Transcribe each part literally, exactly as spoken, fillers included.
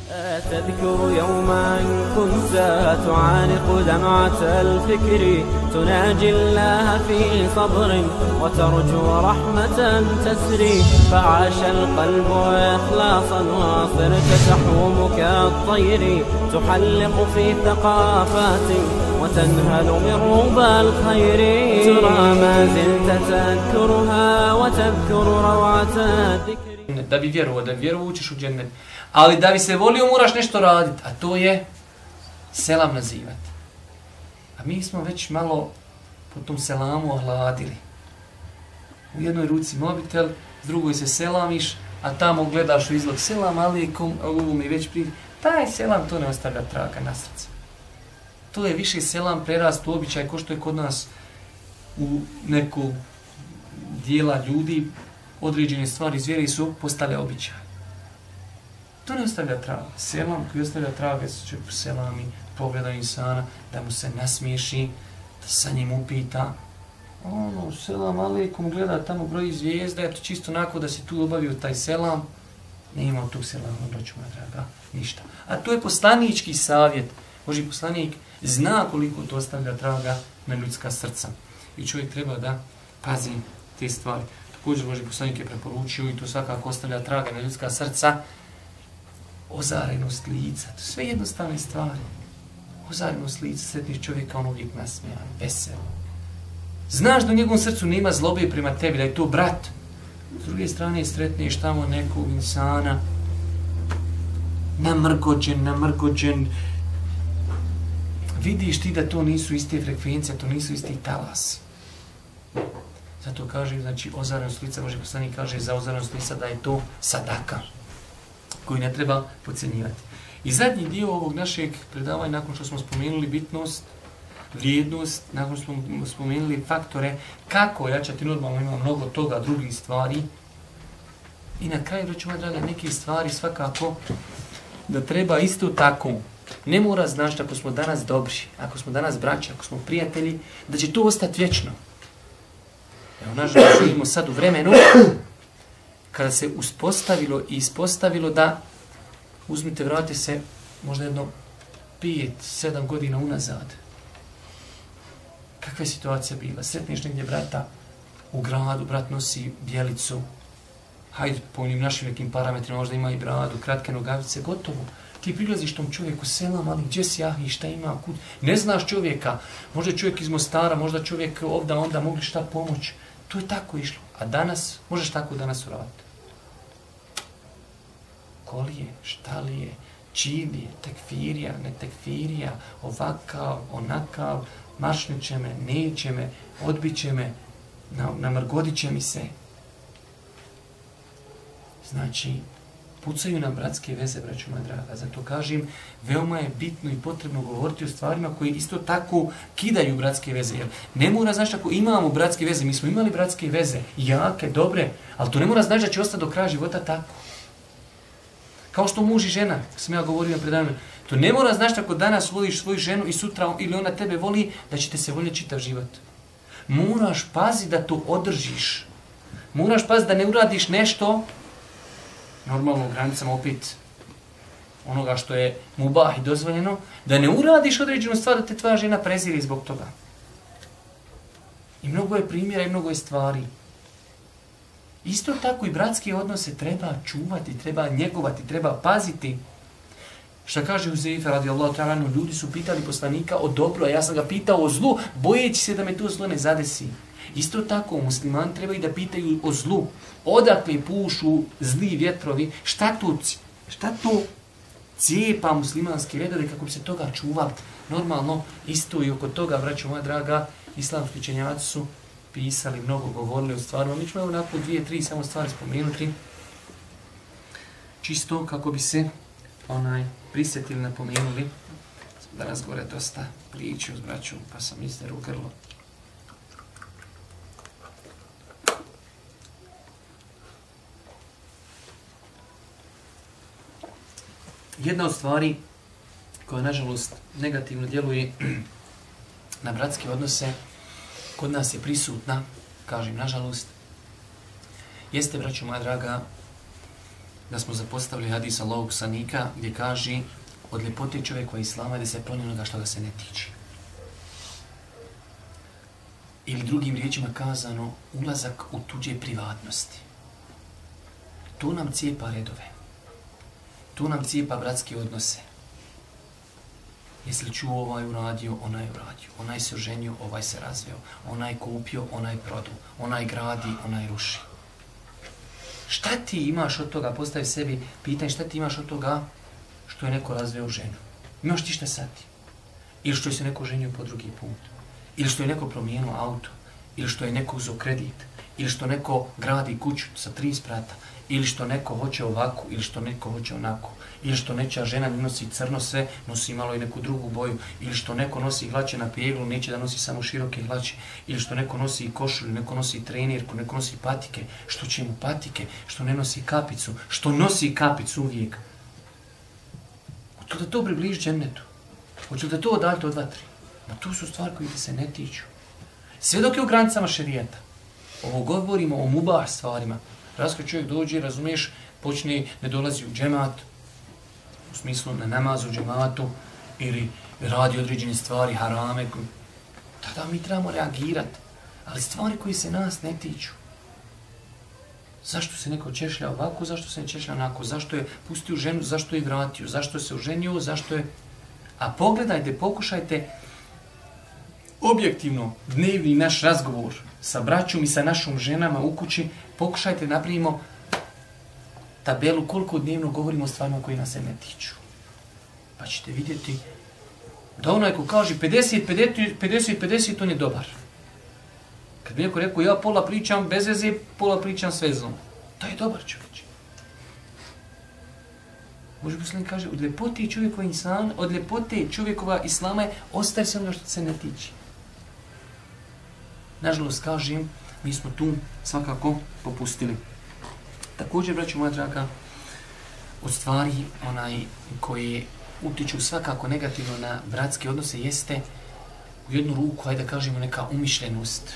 تذكر يوما كنت تعانق دمعة الفكر تناجي الله في صبر وترجو رحمة تسري فعاش القلب إخلاصا وصرت تحوم كالطير تحلق في ثقافات وتنهل من ربى الخير ترى ما زلت تذكرها وتذكر روعة الذكر. Da bi vjerovao, da bi vjerovao učiš u džennet. Ali da bi se volio moraš nešto raditi, a to je selam nazivati. A mi smo već malo po tom selamu ohladili. U jednoj ruci mobitel, s drugoj se selamiš, a tamo gledaš u izlog selam alikum, a ovo mi već prije. Taj selam to ne ostavlja traga na srce. To je više selam prerast u običaj ko što je kod nas u nekog dijela ljudi određene stvari zvijeri su postale običaj. To ne ostavlja traga. Selam koji ostavlja traga će selami pogleda insana, da mu se nasmiješi, da sa njim upita. Ono, selam alejkum, gleda tamo broj zvijezda, eto čisto onako da si tu obavio taj selam. Ne ima tog selama, braćo moja draga, ništa. A to je poslanički savjet. Božji poslanik zna koliko to ostavlja traga na ljudska srca. I čovjek treba da pazi te stvari. Također Božji poslanik je preporučio i to svakako ostavlja traga na ljudska srca. Ozarenost lica, to sve jednostavne stvari. Ozarenost lica, sretniš čovjeka, on uvijek nasmijan, vesel. Znaš da u njegovom srcu nema zlobe prema tebi, da je to brat. S druge strane sretniš tamo nekog insana, namrgođen, namrgođen. Vidiš ti da to nisu iste frekvencije, to nisu isti talasi. Zato kaže, znači, ozarenost lica, Božji poslanik kaže za ozarenost lica da je to sadaka, koju ne treba podcjenjivati. I zadnji dio ovog našeg predavanja, nakon što smo spomenuli bitnost, vrijednost, nakon što smo spomenuli faktore, kako ojačati, normalno ima mnogo toga, drugih stvari. I na kraju, reću moja draga, neke stvari svakako da treba isto tako. Ne mora znaš ako smo danas dobri, ako smo danas braći, ako smo prijatelji, da će to ostati vječno. Evo, nažalost, živimo sad u vremenu kada se uspostavilo i ispostavilo da, uzmite, vratite se možda jedno pet, sedam godina unazad. Kakva je situacija bila? Sretniš negdje brata u gradu, brat nosi bijelicu, hajde po onim našim nekim parametrima, možda ima i bradu, kratke nogavice, gotovo. Ti prilaziš tom čovjeku, selam, ali gdje si jahi, šta ima, kud? Ne znaš čovjeka, možda je čovjek iz Mostara, možda čovjek ovda, onda mogli šta pomoć. To je tako išlo. A danas, možeš tako danas uraditi. Kolije, štalije, čilije, tekfirija, ne tekfirija, ovakav, onakav, maršnut će me, neće me, odbit će me, namrgodit će mi se. Znači, pucaju nam bratske veze, braćo moja draga. Zato kažem, veoma je bitno i potrebno govoriti o stvarima koji isto tako kidaju bratske veze. Jer ne mora znaš ako imamo bratske veze, mi smo imali bratske veze, jake, dobre, ali to ne mora znaš da će ostati do kraja života tako. Kao što muž i žena, sam ja govorio na predavanju, to ne mora znaš ako danas voliš svoju ženu i sutra ili ona tebe voli, da će te se voljeti čitav život. Moraš pazi da to održiš. Moraš pazi da ne uradiš nešto normalno u granicama opet onoga što je mubah i dozvoljeno, da ne uradiš određenu stvar da te tvoja žena preziri zbog toga. I mnogo je primjera i mnogo je stvari. Isto tako i bratske odnose treba čuvati, treba njegovati, treba paziti. Šta kaže Huzeife radijallahu ta'ala anhu, ljudi su pitali poslanika o dobru, a ja sam ga pitao o zlu, bojeći se da me to zlo ne zadesi. Isto tako, muslimani trebaju da pitaju o zlu. Odakle pušu zli vjetrovi, šta tu, šta tu cijepa muslimanske redove kako bi se toga čuvali. Normalno, isto i oko toga, braćo moja draga, islamski učenjaci su pisali, mnogo govorili o stvarima. Mi ćemo evo nakon dvije, tri samo stvari spomenuti. Čisto kako bi se onaj prisjetili, napomenuli. Danas gore dosta priče uz braću, pa sam izderu grlo. Jedna od stvari koja, nažalost, negativno djeluje na bratske odnose, kod nas je prisutna, kažem nažalost, jeste, braćo moja draga, da smo zapostavili hadis Allahovog poslanika gdje kaže od ljepote čovjeka islama da se kloni onoga što ga se ne tiče. Ili drugim riječima kazano, ulazak u tuđe privatnosti. To nam cijepa redove. To nam cijepa bratske odnose. Jesi li čuo ovaj uradio, onaj uradio. Onaj se oženio, ovaj se razveo. Onaj kupio, onaj produ. Onaj gradi, onaj ruši. Šta ti imaš od toga, postavi sebi pitanje, šta ti imaš od toga što je neko razveo ženu? Imaš ti šta sad ti? Ili što je se neko ženio po drugi put? Ili što je neko promijenio auto? Ili što je neko uzeo kredit? Ili što neko gradi kuću sa tri sprata? Ili što neko hoće ovako? Ili što neko hoće onako? Ili što nečija žena ne nosi crno sve, nosi malo i neku drugu boju? Ili što neko nosi hlače na peglu, neće da nosi samo široke hlače? Ili što neko nosi košulju, neko nosi trenirku, neko nosi patike? Što će mu patike? Što ne nosi kapicu? Što nosi kapicu uvijek? Hoće li da to približi džennetu? Hoće li da to odaljiti od vatri? Ma to su stvari koje se ne tiču. Sve dok je u granicama šerijata. Ovo govorimo o mubah stvarima. Raz kad čovjek dođe, razumiješ, počne, ne dolazi u džemat, u smislu na namaz u džematu, ili radi određene stvari, harame, tada mi trebamo reagirati. Ali stvari koje se nas ne tiču. Zašto se neko češlja ovako, zašto se ne češlja onako, zašto je pustio ženu, zašto je vratio, zašto se oženio, zašto je... A pogledajte, pokušajte objektivno dnevni naš razgovor sa braćom i sa našom ženama u kući, pokušajte napravimo tabelu koliko dnevno govorimo o stvarima koji nas se ne tiču. Pa ćete vidjeti da onaj ko kaže pedeset pedeset, on je dobar. Kad bi neko rekao ja pola pričam bez veze, pola pričam s vezom, to je dobar čovječ. Boži poslanik kaže, od ljepote čovjekova insana, od ljepote čovjekova islama je ostaje se onoga što se ne tiče. Nažalost, kažem, mi smo tu svakako popustili. Također, braćo moja draga, od stvari onaj koje utiču svakako negativno na bratske odnose jeste u jednu ruku, hajde da kažemo, neka umišljenost.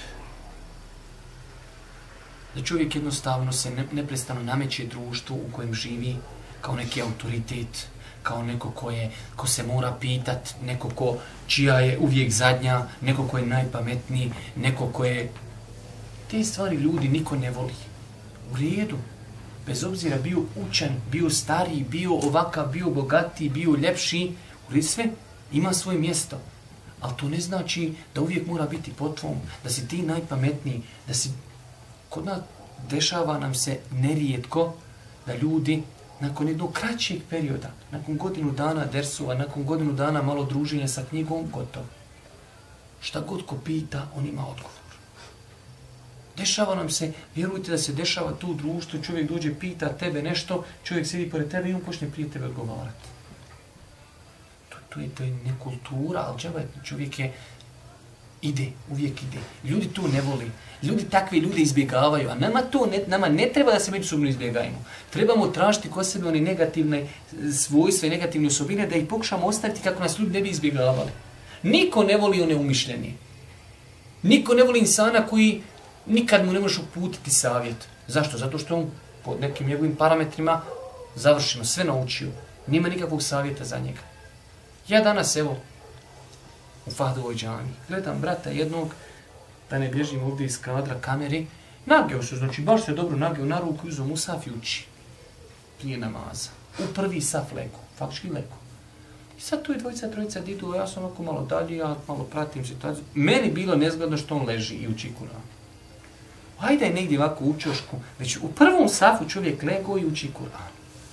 Da čovjek jednostavno se ne, neprestano nameće društvu u kojem živi kao neki autoritet, kao neko ko, je, ko se mora pitat, neko ko, čija je uvijek zadnja, neko ko je najpametniji, neko ko je... Te stvari ljudi niko ne voli. U redu. Bez obzira bio učen, bio stariji, bio ovakav, bio bogatiji, bio ljepši, u redu sve ima svoje mjesto. Ali to ne znači da uvijek mora biti po tvom, da si ti najpametniji, da si... Kod nas dešava nam se nerijetko da ljudi nakon jednog kraćeg perioda, nakon godinu dana dersova, nakon godinu dana malo druženja sa knjigom, gotovo. Šta god ko pita, on ima odgovor. Dešava nam se, vjerujte da se dešava tu u društvu, čovjek dođe, pita tebe nešto, čovjek sjedi pored tebe i on počne prije tebe odgovarati. To, to, je, to je nekultura, ali džaba, čovjek je, ide, uvijek ide. Ljudi to ne voli. Ljudi takve ljude izbjegavaju, a nama to ne, nama ne treba da se međusobno izbjegajemo. Trebamo tražiti kod sebe one negativne svojstva i negativne osobine da ih pokušamo ostaviti kako nas ljudi ne bi izbjegavali. Niko ne voli one umišljeni. Niko ne voli insana koji nikad mu ne možeš uputiti savjet. Zašto? Zato što on po nekim njegovim parametrima završeno, sve naučio. Nima nikakvog savjeta za njega. Ja danas, evo, u Fahdovoj džami, gledam brata jednog, da ne bježim ovdje iz kadra kameri, nageo se, znači baš se dobro nageo na ruku, uzeo musaf i uči. Prije namaza. U prvi saf lego, faktički lego. I sad tu je dvojica, trojica didu, ja sam ovako malo dalje, ja malo pratim situaciju. Meni bilo nezgodno što on leži i uči Kur'an. Hajde je negdje ovako u čošku, već u prvom safu čovjek lego i uči Kur'an.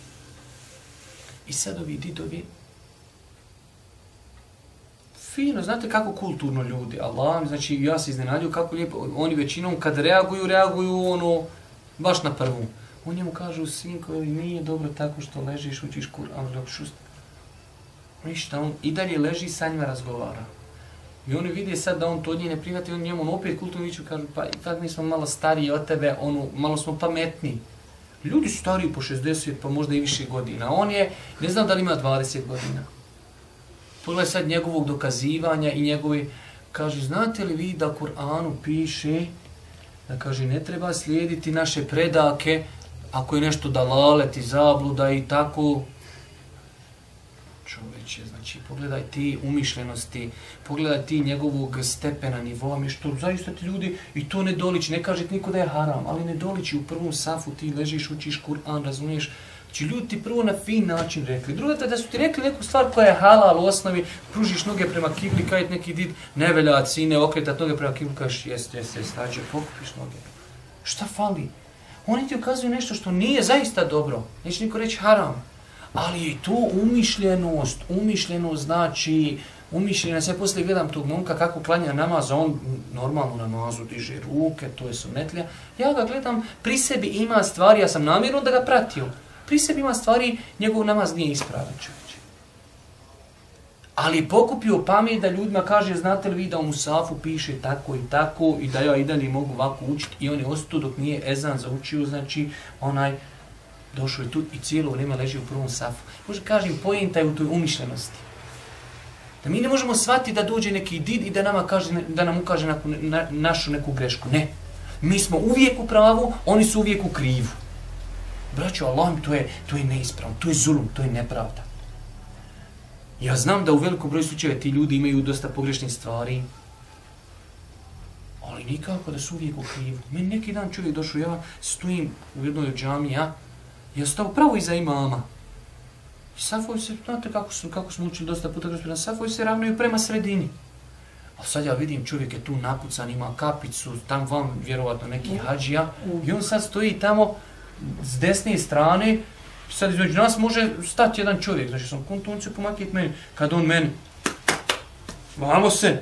I sad ovi didovi, fino, znate kako kulturno ljudi, Allah, znači ja se iznenadio kako lijepo, oni većinom kad reaguju, reaguju ono, baš na prvu. On njemu kažu, sinko, nije dobro tako što ležiš, učiš Kur'an, šust. Ništa, on i dalje leži i sa njima razgovara. I oni vide sad da on to od nje ne prihvati, on njemu opet kulturno viću kažu, pa ipak mi smo malo stariji od tebe, ono, malo smo pametniji. Ljudi su stariji po šezdeset, pa možda i više godina. On je, ne znam da li ima dvadeset godina. Pogledaj sad njegovog dokazivanja i njegovi, kaže, znate li vi da Kur'anu piše, da kaže, ne treba slijediti naše predake, ako je nešto dalalet i zabluda i tako, čovječe, znači pogledaj ti umišljenosti, pogledaj ti njegovog stepena, nivoa, mi što zaista ti ljudi i to ne doliči, ne kaže niko da je haram, ali ne doliči u prvom safu, ti ležiš, učiš Kur'an, razumiješ, znači ljudi ti prvo na fin način rekli, drugo da su ti rekli neku stvar koja je halal u osnovi, pružiš noge prema kibli, kajit neki did, ne velja sine, okretat noge prema kibli, kažeš jest, jest, jest, stađe, pokupiš noge. Šta fali? Oni ti ukazuju nešto što nije zaista dobro, neće niko reći haram. Ali je to umišljenost, umišljenost znači, umišljenost, ja poslije gledam tog momka kako klanja namaz, on normalno namazu diže ruke, to je sunnetlja, ja ga gledam, pri sebi ima stvari, ja sam namjerno da ga pratio, pri sebi ima stvari, njegov namaz nije ispravan čovječe. Ali je pokupio pamet da ljudima kaže, znate li vi da u Musafu piše tako i tako i da ja i dalje mogu ovako učiti i on je ostao dok nije ezan zaučio, znači onaj, došao je tu i cijelo vrijeme leži u prvom safu. Možda kažem, pojenta je u toj umišljenosti. Da mi ne možemo shvatiti da dođe neki did i da, nama kaže, da nam ukaže na, na, našu neku grešku. Ne. Mi smo uvijek u pravu, oni su uvijek u krivu. Braćo, Allah, to je, to je neispravno, to je zulum, to je nepravda. Ja znam da u velikom broju slučajeva ti ljudi imaju dosta pogrešnih stvari, ali nikako da su uvijek u krivu. Meni neki dan čovjek došao, ja stojim u jednoj džami, ja, ja stao pravo iza imama. I safovi se, znate kako, su, kako smo učili dosta puta, na safovi se ravnaju prema sredini. A sad ja vidim čovjek je tu napucan, ima kapicu, tam vam vjerovatno neki hađija, i on sad stoji tamo s desne strane, sad između nas može stati jedan čovjek, znači sam kontuncio pomakit meni, kad on meni, vamo se.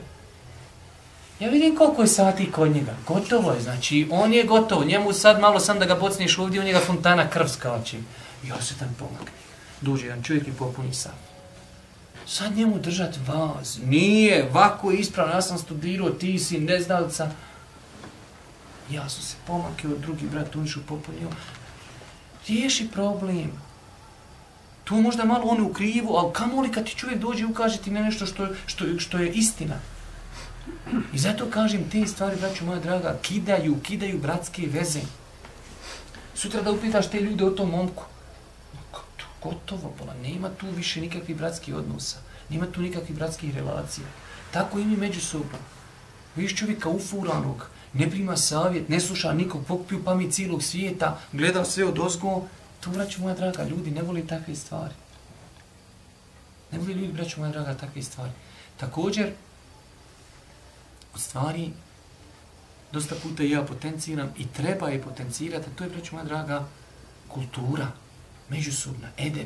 Ja vidim koliko je sati kod njega, gotovo je, znači on je gotov, njemu sad malo sam da ga bocneš ovdje, on njega fontana krv skači. Ja se tam pomakne, dođe jedan čovjek i popuni sam. Sad njemu držati vaz, nije, ovako je ispravno, ja sam studirao, ti si neznalica. Ja sam se pomakio, drugi brat unišu popunio. Riješi problem. Tu možda malo on je u krivu, ali kamo li kad ti čovjek dođe i ukaže ti na nešto što, što, što je istina. I zato kažem, te stvari, braćo moja draga, kidaju, kidaju bratske veze. Sutra da upitaš te ljude o tom momku. Gotovo, bola, nema tu više nikakvih bratskih odnosa. Nema tu nikakvih bratskih relacija. Tako i mi međusobno. Viš čovjeka ufuranog, ne prima savjet, ne sluša nikog, pokupio pamet cijelog svijeta, gleda sve od ozgo. To, braćo moja draga, ljudi ne voli takve stvari. Ne voli ljudi, braćo moja draga, takve stvari. Također, od stvari, dosta puta ja potenciram i treba je potencirati, a to je, braćo moja draga, kultura, međusobna, edeb.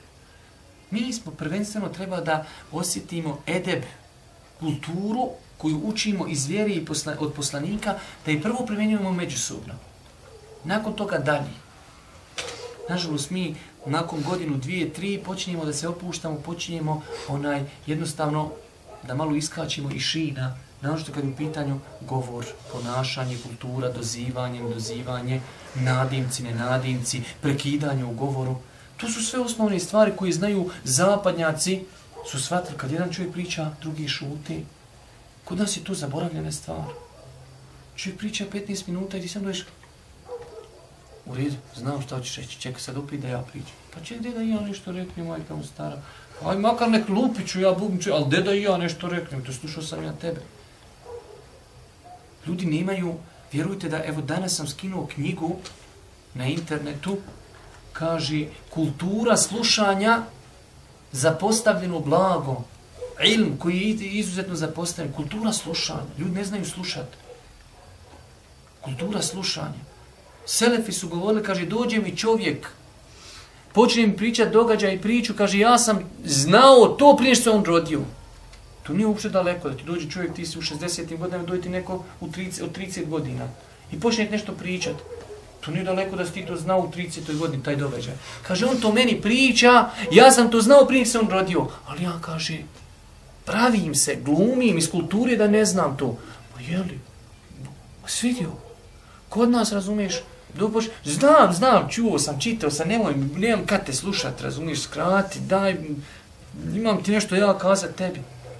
Mi smo prvenstveno treba da osjetimo edeb, kulturu koju učimo iz vjere i posla, od poslanika, da je prvo primjenjujemo međusobno. Nakon toga dalje. Nažalost, mi nakon godinu, dvije, tri počinjemo da se opuštamo, počinjemo onaj jednostavno da malo iskačemo iz šina, naročito kad je u pitanju govor, ponašanje, kultura, dozivanje, dozivanje, nadimci, nenadimci, prekidanje u govoru. To su sve osnovne stvari koje znaju zapadnjaci, su shvatili kad jedan čovjek priča, drugi šuti. Kod nas je to zaboravljena stvar. Čovjek priča petnaest minuta i ti sam doješ, u redu, znam šta hoćeš reći, čekaj sad opet da ja pričam. Pa ček, deda i ja nešto reknem, majka mu stara. Aj, makar nek lupiću, ja bubniću, ali deda i ja nešto reknem, to slušao sam ja tebe. Ljudi nemaju, vjerujte da, evo danas sam skinuo knjigu na internetu, kaže, kultura slušanja zapostavljeno blago. Ilm koji je izuzetno zapostavljen, kultura slušanja. Ljudi ne znaju slušati. Kultura slušanja. Selefi su govorili, kaže, dođe mi čovjek, počne mi pričati događaj i priču, kaže, ja sam znao to prije što se on rodio. To nije uopšte daleko, da ti dođe čovjek, ti si u šezdesetim godinama, dođe ti neko u trideset, od trideset godina i počne nešto pričati. To nije daleko da si ti to znao u tridesetoj godini, taj događaj. Kaže, on to meni priča, ja sam to znao prije što se on rodio. Ali ja, kaže, pravim se, glumim iz kulture da ne znam to. Pa jeli, svidio. Kod nas, razumiješ, dopoš, znam, znam, čuo sam, čitao sam, nemoj, nemam kad te slušat, razumiješ, skrati, daj, imam ti nešto ja kazat tebi.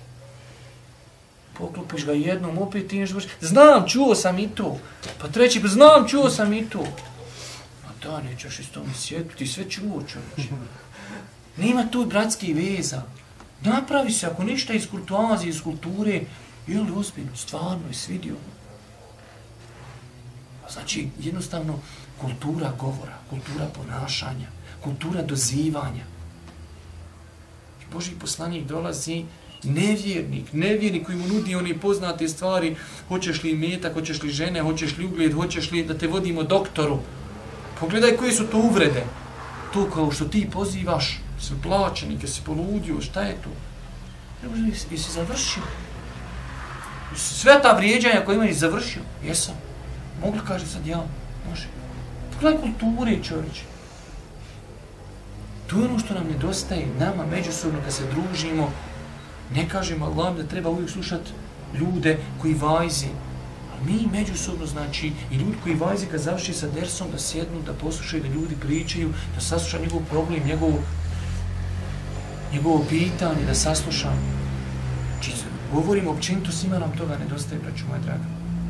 Poklopiš ga jednom, opet ti nešto, znam, čuo sam i to. Pa treći, znam, čuo sam i to. Da, nećeš iz tome svijetu, ti sve čuo, čovječe. Nema tu bratskih veza. Napravi se, ako ništa iz kurtoazije, iz kulture, je li ozbiljno, stvarno je svidio. Znači, jednostavno, kultura govora, kultura ponašanja, kultura dozivanja. I Božji poslanik dolazi, nevjernik, nevjernik koji mu nudi one poznate stvari, hoćeš li imetak, hoćeš li žene, hoćeš li ugled, hoćeš li da te vodimo doktoru. Pogledaj koje su to uvrede. To kao što ti pozivaš, si plaćenik, si poludio, šta je to? Jesi, jesi završio? Sve ta vrijeđanja koje imaš završio? Jesam. Mogu li kaži sad ja? Može. Pogledaj kulture, čovječe. To je ono što nam nedostaje, nama međusobno kad se družimo. Ne kažemo Allah da treba uvijek slušati ljude koji vajzi. Ali mi međusobno, znači, i ljudi koji vajzi kad završi sa dersom, da sjednu, da poslušaju, da ljudi pričaju, da sasluša njegov problem, njegov, njegovo pitanje, da sasluša. Znači, govorimo općenito, svima nam toga nedostaje, braćo moje draga.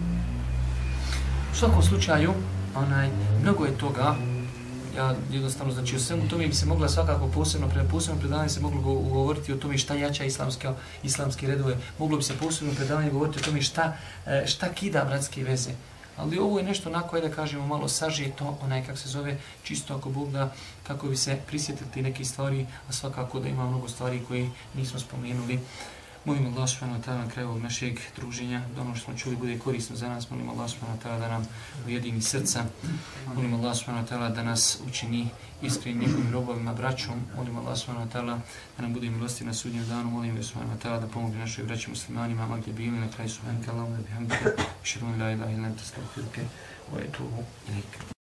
U svakom slučaju, onaj, mnogo je toga. Ja jednostavno, znači, o svemu tome bi se mogla svakako posebno, prema posebno predavanje se moglo govoriti o tome šta jača islamske, islamske redove, moglo bi se posebno predavanje govoriti o tome šta, šta kida bratske veze. Ali ovo je nešto onako, da kažemo, malo sažeto, onaj, kako se zove, čisto ako Bog da, kako bi se prisjetili neke stvari, a svakako da ima mnogo stvari koje nismo spomenuli. Molim Allah subhanahu wa ta'ala na kraju ovog našeg druženja, da ono što smo čuli bude korisno za nas. Molim Allah subhanahu wa ta'ala da nam ujedini srca. Molim Allah subhanahu wa ta'ala da nas učini iskrenim njegovim robovima, braćom. Molim Allah subhanahu wa ta'ala da nam bude milosti na sudnjem danu. Molim Allah subhanahu wa ta'ala da pomogne našoj braći muslimanima, ma gdje bili na kraju subhanaka Allahumma bihamdika, ashhadu an la ilaha illa anta astaghfiruka wa atubu ilaik.